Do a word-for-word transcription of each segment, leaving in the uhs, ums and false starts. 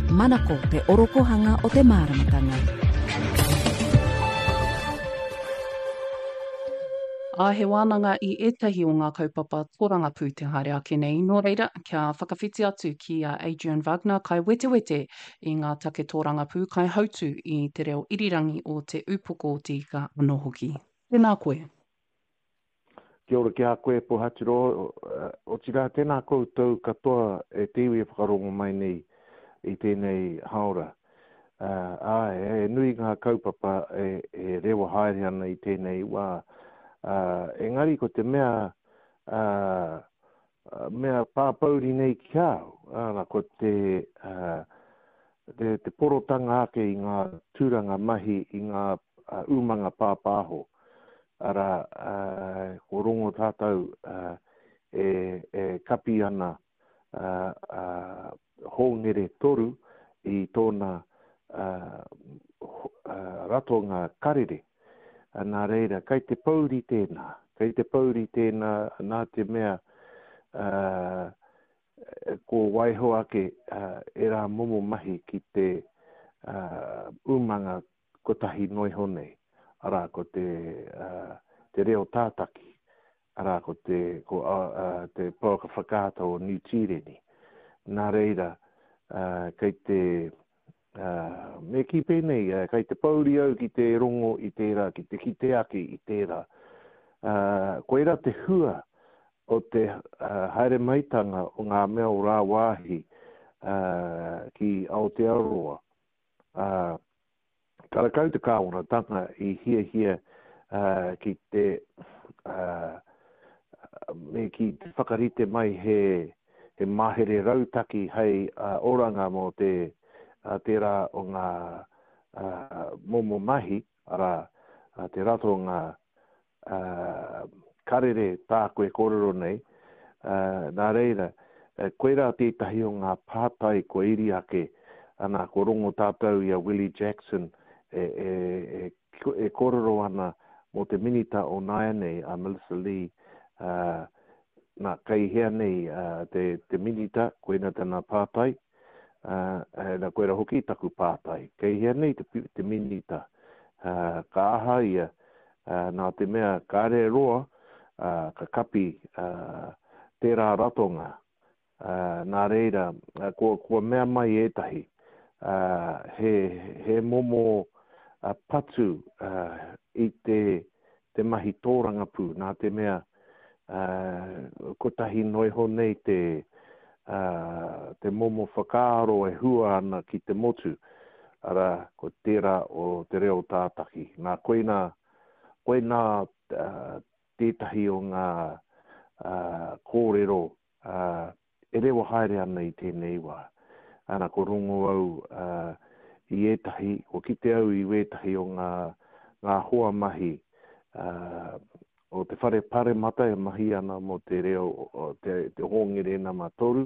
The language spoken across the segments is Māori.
Manako te orokohanga o te māramatanga. A he wānanga i etahi o ngā kaupapa tōranga pūtehare ake nei. Nō reira, kia whakawhiti atu ki a Adrian Wagner, kai wete wete i ngā take tōranga pū, kai hautu i te reo irirangi o te upoko o tika anō hoki. Tēnā koe. Kia ora ki a koe po hatiro, o tira tēnā koutou katoa e te iwi e whakarongo mai nei i tēnei haora. Uh, a, e nui ngā kaupapa e, e rewa haere ana i tēnei wā. Uh, engari ko te mea, uh, mea pāpauri nei ki au, ana ko te, uh, te, te porotanga ake i ngā tūranga mahi i ngā uh, umanga pāpāho. Ara, uh, ko rongo tātou uh, e, e kapi ana uh, uh, hongere toru i tōna uh, uh, ratonga karere. Nā reira, kei te pauri tēnā, kei te pauri tēnā nā te mea uh, ko waiho ake uh, e rā momo mahi ki te uh, umanga kotahi noi honei. Ara ko te uh, te reo tātaki, ara ko te ko uh, uh, te pauka whakaata o New Tireni. Nā reira, uh, kei te uh, me ki pēnei, uh, kei te pauri au ki te rongo i tērā, ki te kite ake i tērā. Uh, ko era te hua o te uh, haere maitanga o ngā mea o rā wāhi uh, ki Aotearoa. Uh, Karakau te kāwana tanga i hia hia uh, ki te uh, me ki te whakarite mai he, he mahere rautaki hei uh, oranga mo te uh, te rā o ngā uh, momo mahi, ara uh, te rato o ngā uh, karere tā koe kororo nei, uh, nā reira, uh, koe rā tētahi o ngā pātai ko iri ake, ana ko rongo tātou ia Willie Jackson, E, e, e, e kororo ana mo te minita o naia nei a Melissa Lee uh, nā kei hea nei uh, te, te minita koe na tana pātai uh, e na koe ra hoki taku pātai kei hea nei te, te minita uh, ka aha ia uh, nā te mea kāre roa uh, ka kapi uh, tērā ratonga uh, nā reira uh, ko, ko mea mai etahi uh, he, he momo a patu uh, i te, te mahi tōranga pū, nā te mea uh, kotahi noi honei te, uh, te momo whakaaro e hua ana ki te motu, ara ko tērā o te reo tātaki. Nā koe nā, koe nā uh, tētahi o ngā uh, kōrero uh, e rewa haere ana i tēnei wā. Ana ko rongo au uh, i etahi, o ki te au i etahi o ngā, ngā hoa mahi uh, o te whare pare mata e mahi ana mo te reo o te, te hongere na matoru.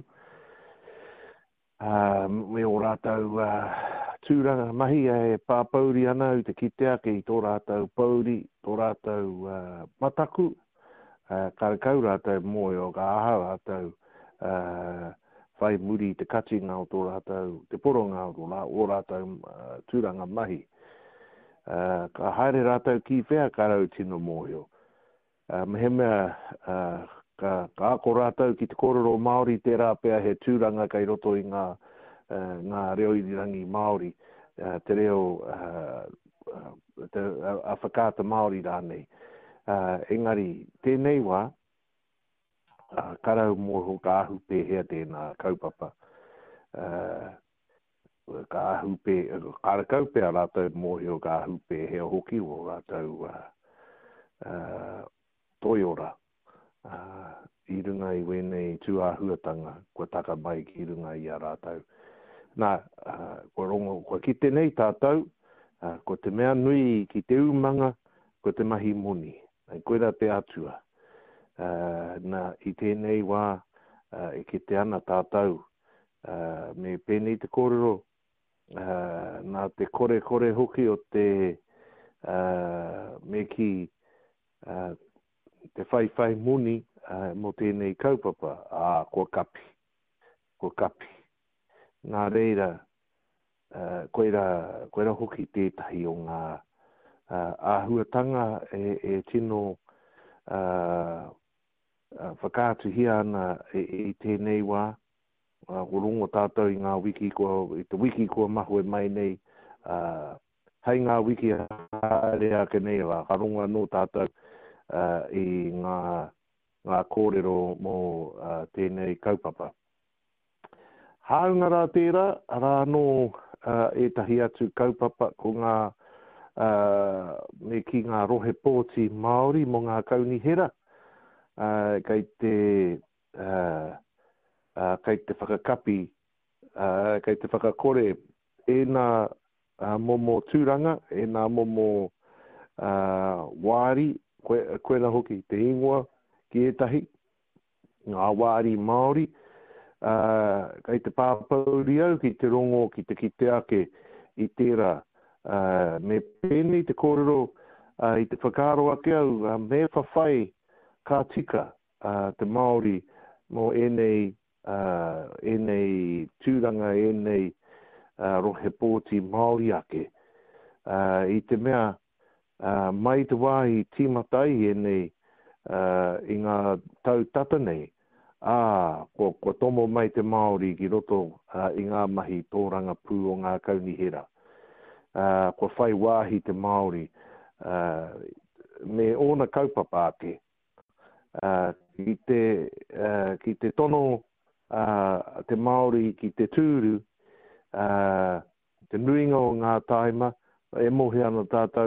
Uh, me o rātau uh, tūranga mahi e pāpauri ana u te kite ake i tō rātau pauri, tō rātau uh, mataku, uh, karakau rātau moe o ka aha rātau uh, whai muri te katinga o tō rātau, te poronga o rā, o rātau uh, tūranga mahi. Uh, ka haere rātau ki whea karau tino mōhio. Uh, mehe mea, uh, ka, ka ako rātau ki te kororo Māori tērā pēr he tūranga kai roto i ngā, uh, ngā reo irirangi Māori, uh, te reo uh, uh, te, a, a whakāta Māori rānei. Uh, engari, tēnei wā, Uh, karau mōho ka ahu pē hea tēnā kaupapa. Uh, ka ahu pē, karakau pē a rātau mōhio ka ahu pē hea hoki o rātau uh, uh, toiora. Uh, I runga i wenei tū ahuatanga, kua taka mai ki runga i a rātau. Nā, uh, kua rongo, kua ki tenei tātou, uh, ko te mea nui ki te umanga, ko te mahi moni. Nei koe rā te atua. Uh, na i tēnei wā uh, e ki te ana tātou uh, me pēnei te kōrero uh, nā te kore kore hoki o te uh, me ki uh, te whai whai muni uh, mo tēnei kaupapa a uh, kua kapi kua kapi nā reira uh, koe ra, koe ra hoki tētahi o ngā uh, āhuatanga e, e tino uh, uh, whakātuhia ana e, e tēnei wā. Uh, Urongo tātou i ngā wiki ko i te wiki ko mahu e mai nei uh, hei ngā wiki area ke nei la karonga no tātou uh, i ngā ngā kōrero mō uh, tēnei kaupapa. Haunga rā tērā, rā no uh, e tahi atu kaupapa ko ngā uh, me ki ngā rohe pōti Māori mo ngā kaunihera uh, kei te uh, Uh, kei te whakakapi, uh, kei te whakakore e nā uh, momo tūranga, e nā momo uh, wāri, koe, koe na hoki te ingoa ki etahi, ngā wāri Māori, uh, kei te pāpauri au ki te rongo, ki te kiteake i tērā. Uh, me pēni te kōrero uh, i te whakaro ake au, uh, me whawhai ka tika uh, te Māori mo enei Uh, enei tūranga, enei uh, rohe pōti Māori ake. Uh, I te mea, uh, mai te wāhi tīmatai enei uh, i ngā tau tata nei, ah, ko, ko tomo mai te Māori ki roto uh, i ngā mahi tōranga pū o ngā kaunihera. Uh, ko whai wāhi te Māori, uh, me ona kaupapa ake. Uh, ki, te, uh, ki te tono Uh, te Māori ki te tūru, uh, te nuinga o ngā taima, e mohi ana tātou,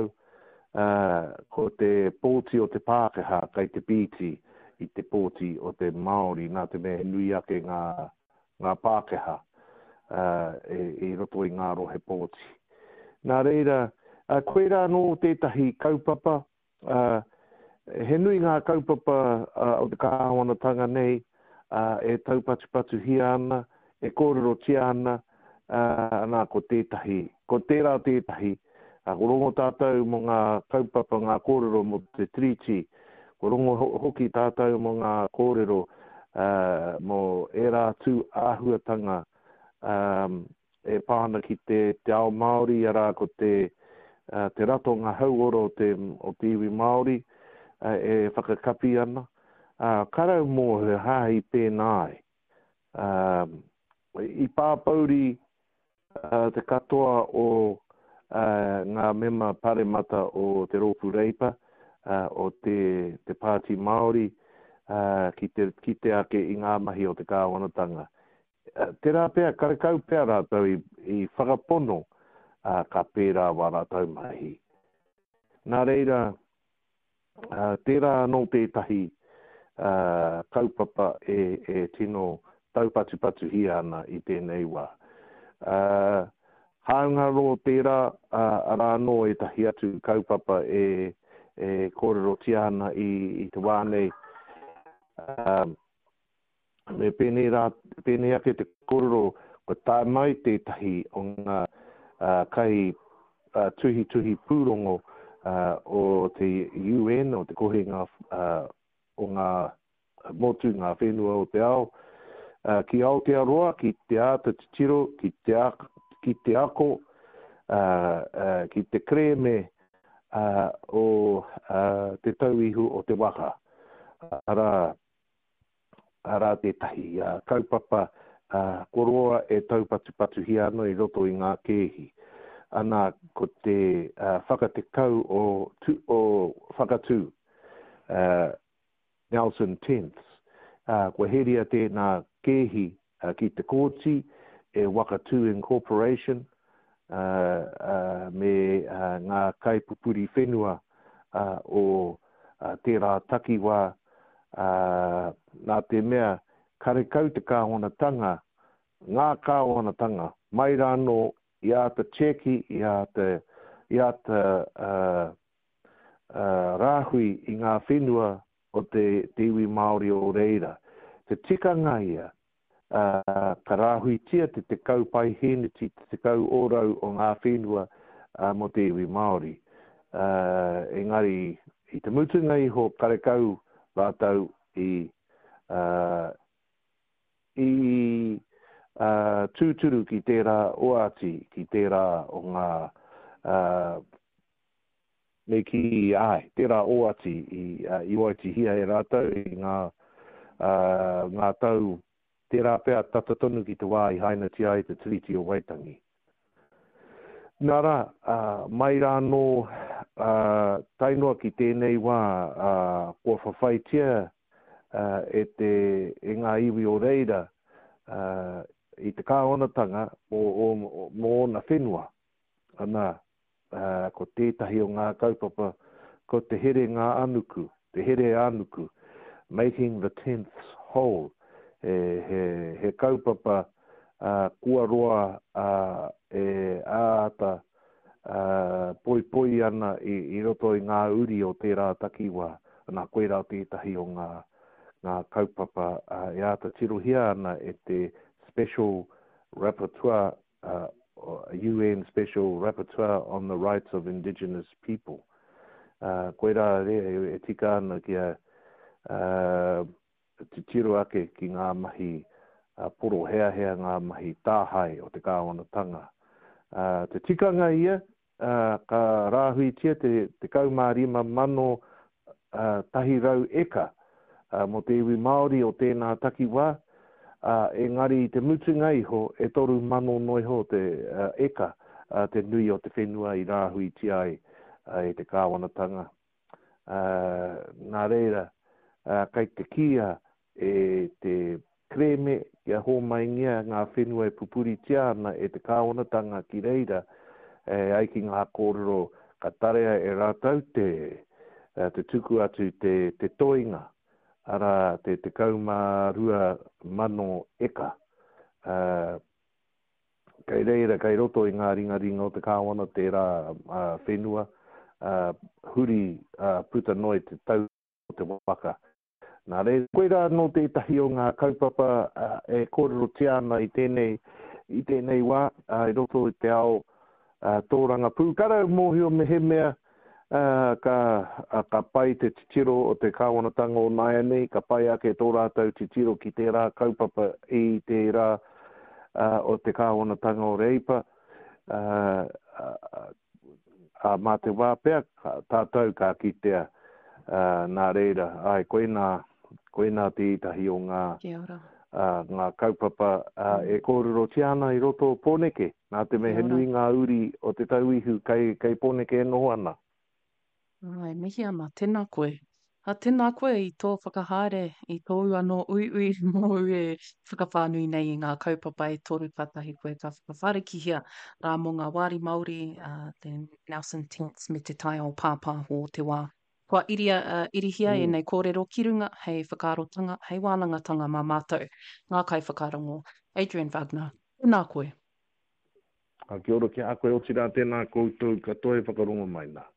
uh, ko te pōti o te Pākehā, kai te pīti i te pōti o te Māori, nā te mea nui ake ngā, ngā Pākehā, uh, e, e roto i ngā rohe pōti. Nā reira, uh, koe rā no tētahi kaupapa, uh, he nui ngā kaupapa uh, o te kāwanatanga nei, Uh, e taupatu hia ana, e kōrero tia ana, uh, nā ko tētahi, ko tērā tētahi, uh, ko rongo tātou mo ngā kaupapa, ngā kōrero mo te triti, ko rongo hoki tātou mo ngā kōrero uh, mo e rā tū āhuatanga, um, e pāna ki te, te ao Māori, ara ko te, uh, te rato ngā hauoro o te, o te iwi Māori, uh, e whakakapi ana. Uh, karau mō he hahi pēnāi. Uh, I pāpauri uh, te katoa o uh, ngā mema paremata o te Rōpū Reipa, uh, o te, te Pāti Māori, uh, ki, te, ki te ake i ngā mahi o te kāwanatanga. Uh, te rā pēr, karekau pēr rātau i, i whakapono uh, ka pērā wā rātau mahi. Nā reira, uh, tērā no tētahi Uh, kaupapa e, e tino taupatupatu hia ana i tēnei wā. Uh, Haunga ro tērā, uh, ara no e tahi atu kaupapa e, e kōrero tia ana i, i te wānei. Uh, me pēnei, rā, pēnei ake te kōrero ko tā mai tētahi o ngā uh, kai uh, tuhi tuhi pūrongo uh, o te U N, o te kohinga uh, o ngā motu ngā whenua o te ao, uh, ki Aotearoa, ki te a te titiro, ki te, a, ki te ako, uh, uh, ki te kreme uh, o uh, te tauihu o te waka. Uh, ara, ara te tahi, uh, kaupapa uh, koroa e taupatupatu hia anō i roto i ngā kehi. Ana ko te uh, whakatekau o, tu, o whakatū. Uh, Nelson Tenth. Uh, kua heria tēnā kehi uh, ki te kōti e Wakatū Incorporation uh, uh, me uh, ngā kaipupuri whenua uh, o uh, tērā takiwā uh, nā te mea karekau te kāwanatanga, ngā kāwanatanga, mai rāno i a te cheki, i a te, i a te uh, uh, rāhui i ngā whenua o te, te iwi Māori o reira. Te tikanga ia, uh, ka rāhui tia te te kau pai heneti, te te kau orau o ngā whenua uh, mo te iwi Māori. Uh, engari, i te mutunga iho karekau rātau i, uh, i uh, tūturu ki tērā oati, ki tērā o ngā uh, me ki ai, tērā oati i, uh, i Waitihia e rātou i ngā, uh, ngā tau, tērā pēr tatatonu ki te wā i haina tia i te tiriti o Waitangi. Nā rā, uh, mai rā no uh, tainua ki tēnei wā uh, kua whawhaitia uh, e te e ngā iwi o reira uh, i te kāonatanga o, o, o, mō na whenua. Ana, uh, ko tētahi o ngā kaupapa, ko te here ngā anuku, te here anuku, making the tenth whole. He, he, he kaupapa uh, kua roa uh, e āta uh, poi poi ana i, i roto i ngā uri o tērā takiwa, ana koe rā tētahi o ngā, ngā kaupapa uh, e āta tirohia ana e te Special Rapporteur, uh, U N Special Rapporteur on the Rights of Indigenous People. Uh, koe rā re e tika ana kia uh, te tiro ake ki ngā mahi uh, poro hea hea ngā mahi tāhai o te kāwanatanga. Uh, te tikanga ia, uh, ka rāhuitia te, te kaumārima mano uh, tahi rau eka uh, mo te iwi Māori o tēnā takiwā. Uh, engari te mutunga iho e toru mano noi ho te uh, eka uh, te nui o te whenua i rāhui tiai uh, e te kāwanatanga. Uh, nā reira, uh, kai te kia e te kreme kia hō maingia ngā whenua e pupuri tiana e te kāwanatanga ki reira e aiki ngā kōrero ka tarea e rātau te, uh, te tuku atu te, te toinga. Ara te te kaumārua mano eka. Uh, kai reira, kai roto i ngā ringa ringa o te kāwana tērā uh, whenua, uh, huri uh, puta noi te tau o te waka. Nā reira, koe rā no tētahi o ngā kaupapa uh, e kōrero tiana i tēnei, i tēnei wā, uh, i roto i te ao uh, tōranga pū. Karau mōhio me he mea, Uh, ka, uh, ka pai te titiro o te kāwanatanga o Naianei, ka pai ake tō rātou titiro ki tērā kaupapa i tērā uh, o te kāwanatanga o Reipa. Uh, uh, uh, mā te wāpea, tātou ka kitea uh, nā reira. Ai, koe nā, koe nā te itahi o ngā, uh, ngā kaupapa uh, e kōrero tiana i roto o Pōneke. Nā te me he nui ngā uri o te tauihu kei, kei Pōneke e noho ana. Ai, mihi ana, tēnā koe. Ha tēnā koe i tō whakahaere, i tō anō ui ui mō e whakawhānui nei i ngā kaupapa e toru katahi koe ka whakawharekihia rā mō ngā wāri Māori, uh, te Nelson Tents me te tai o pāpā o te wā. Kua iria, uh, irihia mm. e nei kōrero kirunga, hei whakarotanga, hei wānangatanga mā mātou. Ngā kai whakarongo. Adrian Wagner, tēnā koe. Kia ora ki a koe o tira tēnā koutou katoe whakarongo mai nā.